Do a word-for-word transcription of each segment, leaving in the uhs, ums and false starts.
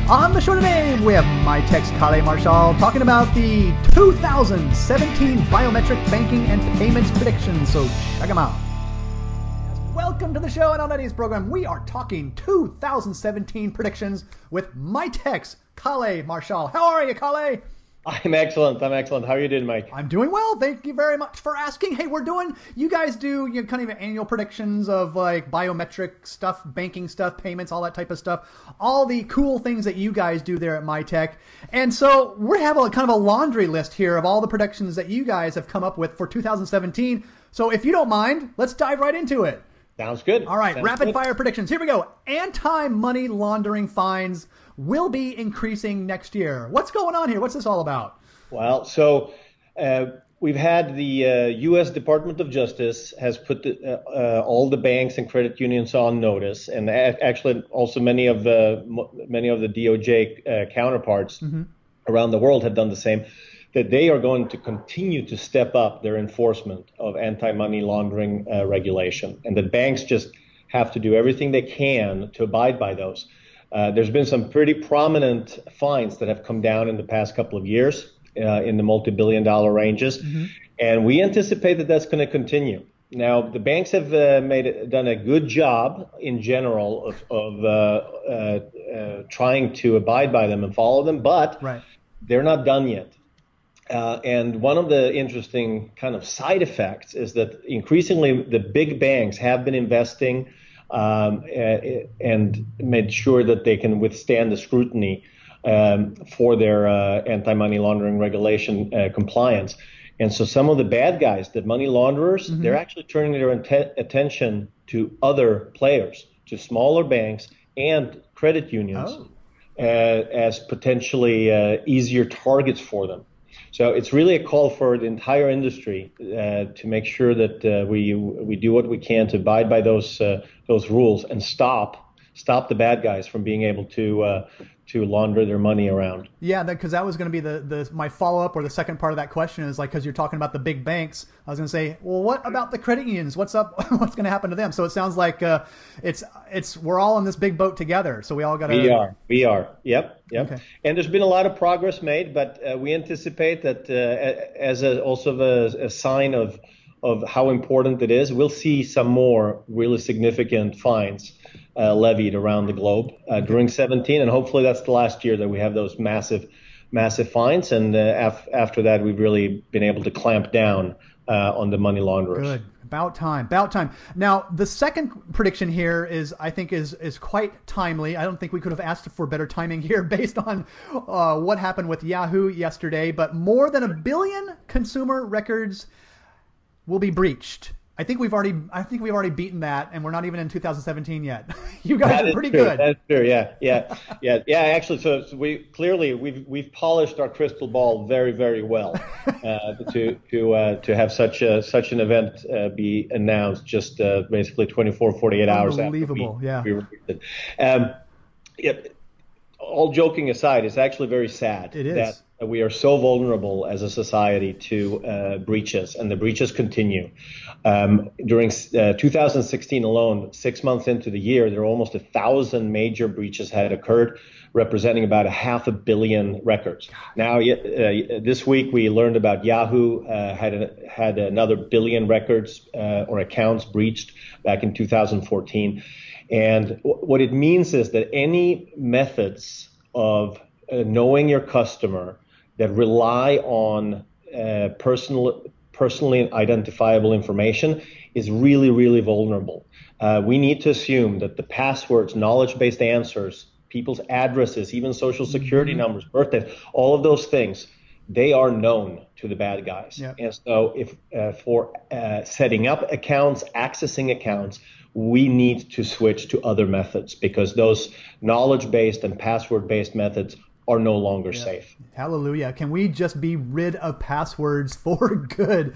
On the show today, we have Mitek's Kale Marshall talking about the two thousand seventeen biometric banking and payments predictions. So check them out. Welcome to the show, and on today's program, we are talking two thousand seventeen predictions with Mitek's Kale Marshall. How are you, Kale? I'm excellent. I'm excellent. How are you doing, Mike? I'm doing well. Thank you very much for asking. Hey, we're doing, you guys do you know, kind of annual predictions of like biometric stuff, banking stuff, payments, all that type of stuff, all the cool things that you guys do there at Mitek. And so we have a kind of a laundry list here of all the predictions that you guys have come up with for two thousand seventeen. So if you don't mind, let's dive right into it. Sounds good. All right, Sounds rapid good. fire predictions. Here we go. Anti-money laundering fines will be increasing next year. What's going on here? What's this all about? Well, so uh, we've had the uh, U S Department of Justice has put the, uh, uh, all the banks and credit unions on notice, and a- actually also many of the many of the D O J uh, counterparts mm-hmm. around the world have done the same. That they are going to continue to step up their enforcement of anti-money laundering uh, regulation, and that banks just have to do everything they can to abide by those. Uh, there's been some pretty prominent fines that have come down in the past couple of years uh, in the multi-billion dollar ranges, mm-hmm. and we anticipate that that's going to continue. Now, the banks have uh, made it, done a good job in general of, of uh, uh, uh, trying to abide by them and follow them, but right. they're not done yet. Uh, and one of the interesting kind of side effects is that increasingly the big banks have been investing um, and made sure that they can withstand the scrutiny um, for their uh, anti-money laundering regulation uh, compliance. And so some of the bad guys, the money launderers, mm-hmm. they're actually turning their int- attention to other players, to smaller banks and credit unions oh. uh, as potentially uh, easier targets for them. So it's really a call for the entire industry uh, to make sure that uh, we we do what we can to abide by those uh, those rules and stop stop the bad guys from being able to uh, to launder their money around. Yeah, because that, that was going to be the, the my follow up or the second part of that question is like because you're talking about the big banks. I was going to say, well, what about the credit unions? What's up? What's going to happen to them? So it sounds like uh, it's it's we're all in this big boat together. So we all got to. We are. We are. Yep. Yep. Okay. And there's been a lot of progress made, but uh, we anticipate that uh, as a, also a, a sign of of how important it is, we'll see some more really significant fines uh, levied around the globe uh, during seventeen, and hopefully that's the last year that we have those massive, massive fines. And uh, af- after that, we've really been able to clamp down uh, on the money launderers. Good. About time. About time. Now, the second prediction here is, I think, is is quite timely. I don't think we could have asked for better timing here based on uh, what happened with Yahoo yesterday. But more than a billion consumer records will be breached. I think we've already. I think we've already beaten that, and we're not even in two thousand seventeen yet. You guys that are pretty true. good. That's true. Yeah, yeah, yeah, yeah. Actually, so, so we clearly we've we've polished our crystal ball very, very well uh, to to uh, to have such a such an event uh, be announced just uh, basically twenty-four, forty-eight hours after Unbelievable. we, yeah. we released it. Um, yeah. All joking aside, it's actually very sad it is. that we are so vulnerable as a society to uh, breaches, and the breaches continue. Um, during uh, two thousand sixteen alone, six months into the year, there were almost a thousand major breaches had occurred, representing about a half a billion records. Now, uh, this week we learned about Yahoo uh, had a, had another billion records uh, or accounts breached back in two thousand fourteen. And w- what it means is that any methods of uh, knowing your customer that rely on uh, personal, personally identifiable information is really, really vulnerable. Uh, we need to assume that the passwords, knowledge-based answers, people's addresses, even social security mm-hmm. numbers, birthdays, all of those things, they are known to the bad guys. Yep. And so if uh, for uh, setting up accounts, accessing accounts, we need to switch to other methods because those knowledge-based and password-based methods are no longer yeah. safe. Hallelujah. Can we just be rid of passwords for good?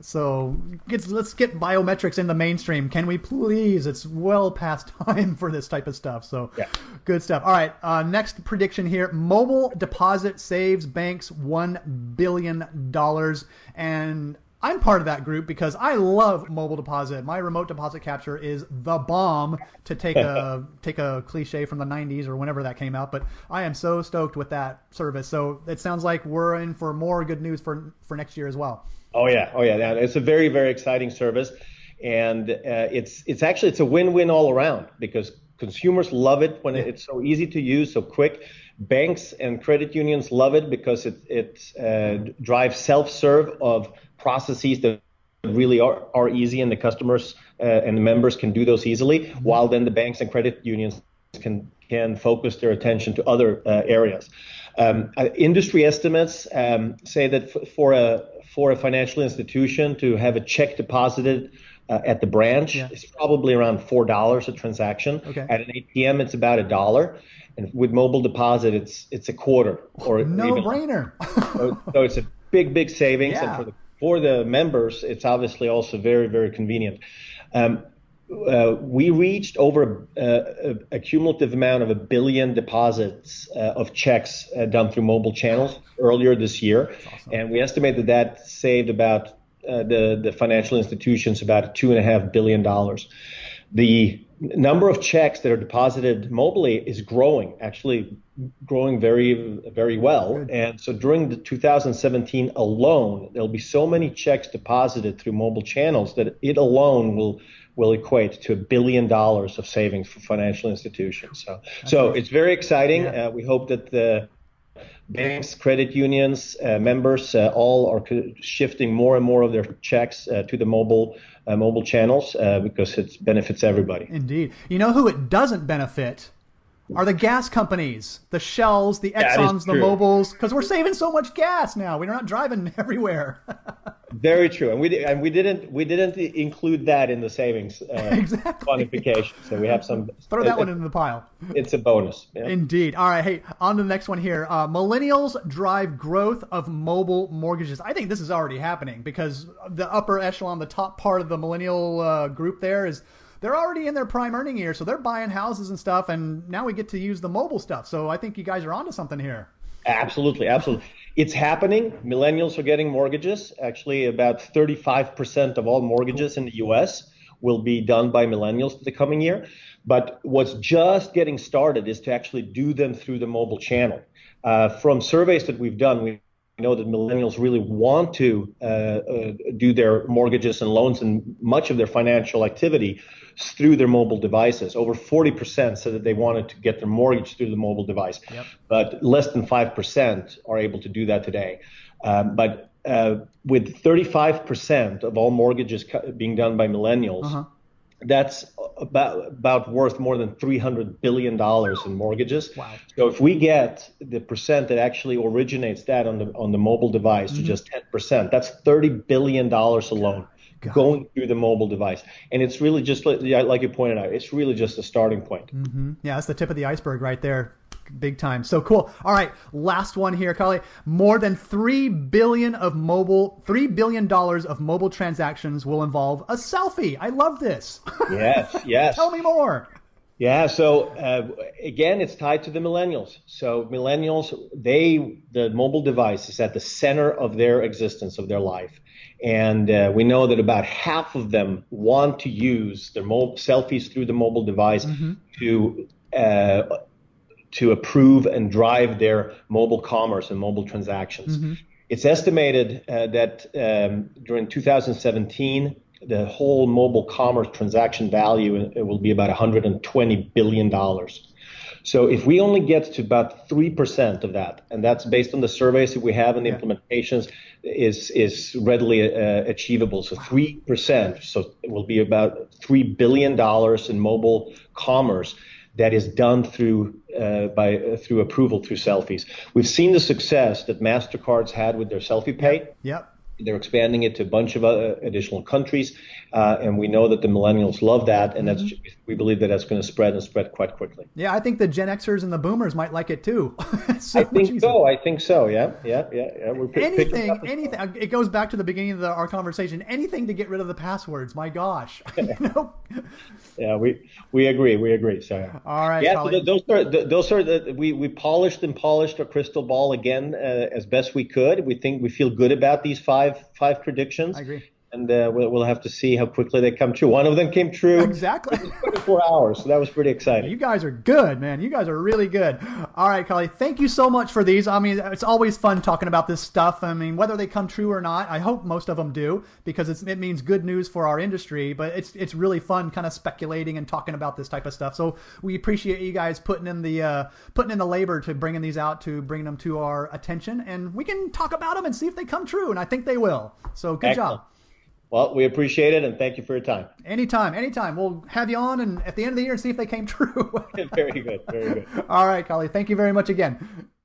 So let's, let's get biometrics in the mainstream. Can we please? It's well past time for this type of stuff. So yeah. Good stuff. All right. Uh, next prediction here. Mobile deposit saves banks one billion dollars. And I'm part of that group because I love mobile deposit. My remote deposit capture is the bomb, to take a take a cliche from the nineties or whenever that came out. But I am so stoked with that service. So it sounds like we're in for more good news for for next year as well. Oh yeah, oh yeah, yeah. It's a very very exciting service, and uh, it's it's actually it's a win-win all around because consumers love it when it's so easy to use, so quick. Banks and credit unions love it because it it uh, drives self-serve of processes that really are, are easy, and the customers uh, and the members can do those easily, while then the banks and credit unions can can focus their attention to other uh, areas. Um, uh, industry estimates um, say that f- for a for a financial institution to have a check deposited uh, at the branch yeah. is probably around four dollars a transaction. Okay. At an A T M, it's about a dollar. And with mobile deposit, it's it's a quarter or no even, brainer. so, so it's a big big savings, yeah. and for the for the members, it's obviously also very very convenient. Um, uh, we reached over a, a, a cumulative amount of a billion deposits uh, of checks uh, done through mobile channels earlier this year, awesome. And we estimate that that saved about uh, the the financial institutions about two and a half billion dollars. The number of checks that are deposited mobily is growing, actually growing very, very well. Good. And so during the two thousand seventeen alone, there'll be so many checks deposited through mobile channels that it alone will will equate to a billion dollars of savings for financial institutions. So, That's so nice. It's very exciting. Yeah. Uh, we hope that the banks, credit unions, uh, members, uh, all are shifting more and more of their checks uh, to the mobile uh, mobile channels uh, because it benefits everybody. Indeed. You know who it doesn't benefit are the gas companies, the Shells, the Exxons, the Mobiles, because we're saving so much gas now. We're not driving everywhere. Very true, and we and we didn't we didn't include that in the savings uh, exactly. quantification. So we have some. Throw that it, one into the pile. It's a bonus. Yeah. Indeed. All right. Hey, on to the next one here. Uh, millennials drive growth of mobile mortgages. I think this is already happening because the upper echelon, the top part of the millennial uh, group there is. They're already in their prime earning year, so they're buying houses and stuff, and now we get to use the mobile stuff. So I think you guys are onto something here. Absolutely, absolutely. It's happening. Millennials are getting mortgages. Actually, about thirty-five percent of all mortgages in the U S will be done by millennials the coming year. But what's just getting started is to actually do them through the mobile channel. Uh, from surveys that we've done, we know that millennials really want to uh, uh, do their mortgages and loans and much of their financial activity through their mobile devices. Over forty percent said that they wanted to get their mortgage through the mobile device, yep. But less than five percent are able to do that today. Um, but uh, with thirty-five percent of all mortgages being done by millennials, uh-huh. that's about about worth more than three hundred billion dollars in mortgages. Wow. So if we get the percent that actually originates that on the on the mobile device mm-hmm. to just ten percent, that's thirty billion dollars alone. God. Going through the mobile device. And it's really just like, like you pointed out, it's really just a starting point. Mm-hmm. Yeah, that's the tip of the iceberg right there. Big time. So cool. All right, last one here, Carly. More than three billion of mobile, three billion dollars of mobile transactions will involve a selfie. I love this. Yes, yes. Tell me more. Yeah, so uh, again, it's tied to the millennials. So millennials, they the mobile device is at the center of their existence, of their life. And uh, we know that about half of them want to use their mo- selfies through the mobile device mm-hmm. to uh, to approve and drive their mobile commerce and mobile transactions. Mm-hmm. It's estimated uh, that um, during two thousand seventeen, the whole mobile commerce transaction value it will be about one hundred twenty billion dollars. So if we only get to about three percent of that, and that's based on the surveys that we have and the yeah. implementations, is is readily uh, achievable. So three percent, so it will be about three billion dollars in mobile commerce that is done through uh, by uh, through approval through selfies. We've seen the success that MasterCard's had with their Selfie Pay. Yep. yep. They're expanding it to a bunch of uh, additional countries, uh, and we know that the millennials love that, and that's mm-hmm. we believe that that's going to spread and spread quite quickly. Yeah, I think the Gen Xers and the Boomers might like it too. so I think so. I think so. Yeah, yeah, yeah. yeah. We're p- anything, anything. It goes back to the beginning of the, our conversation. Anything to get rid of the passwords. My gosh. you know? Yeah, we we agree. We agree. So yeah. All right. Yeah, so those are those are the we we polished and polished our crystal ball again uh, as best we could. We think we feel good about these five. five five predictions. I agree. And uh, we'll, we'll have to see how quickly they come true. One of them came true exactly in twenty-four hours, so that was pretty exciting. You guys are good, man. You guys are really good. All right, Carly, thank you so much for these. I mean, it's always fun talking about this stuff. I mean, whether they come true or not, I hope most of them do, because it's, it means good news for our industry. But it's it's really fun kind of speculating and talking about this type of stuff. So we appreciate you guys putting in the uh, putting in the labor to bringing these out, to bringing them to our attention, and we can talk about them and see if they come true. And I think they will. So good Excellent. job. Well, we appreciate it, and thank you for your time. Anytime, anytime. We'll have you on, and at the end of the year, see if they came true. Very good, very good. All right, Carly. Thank you very much again.